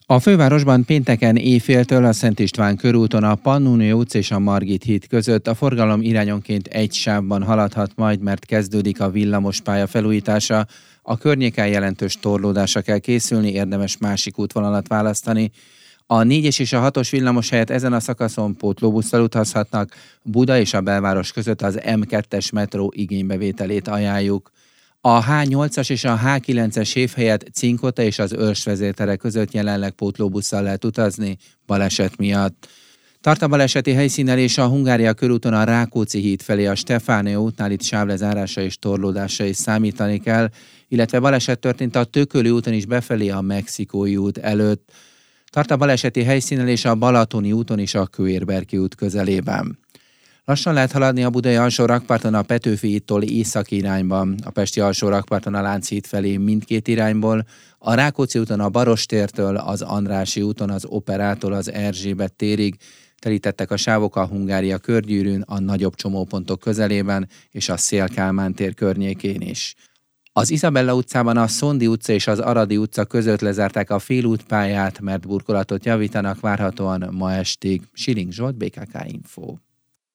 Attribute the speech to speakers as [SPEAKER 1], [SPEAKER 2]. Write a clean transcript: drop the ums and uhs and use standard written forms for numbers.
[SPEAKER 1] A fővárosban pénteken éjféltől a Szent István körúton a Pannónia utca és a Margit híd között a forgalom irányonként egy sávban haladhat majd, mert kezdődik a villamospálya felújítása. A környéken jelentős torlódásra kell készülni, érdemes másik útvonalat választani. A 4-es és a 6-os villamos helyett ezen a szakaszon pótlóbusszal utazhatnak, Buda és a belváros között az M2-es metró igénybevételét ajánljuk. A H8-as és a H9-es év helyett Cinkota és az Őrs vezértere között jelenleg pótlóbusszal lehet utazni baleset miatt. Tart a baleseti helyszínen és a Hungária körúton a Rákóczi híd felé a Stefánia útnál itt sávlezárása és torlódásra is számítani kell, illetve baleset történt a Tököli úton is befelé a Mexikói út előtt. Tart a baleseti helyszínen és a Balatoni úton is a Kőérberki út közelében. Lassan lehet haladni a budai alsó rakparton a Petőfi hídtól északi irányban, a pesti alsó rakparton a Lánchíd felé mindkét irányból, a Rákóczi úton a Barostértől, az Andrássy úton az Operától az Erzsébet térig, telítettek a sávok a Hungária körgyűrűn, a nagyobb csomópontok közelében és a Széll-Kálmán tér környékén is. Az Izabella utcában a Szondi utca és az Aradi utca között lezárták a félútpályát, mert burkolatot javítanak várhatóan ma estig. Siling Zsolt, BKK Info.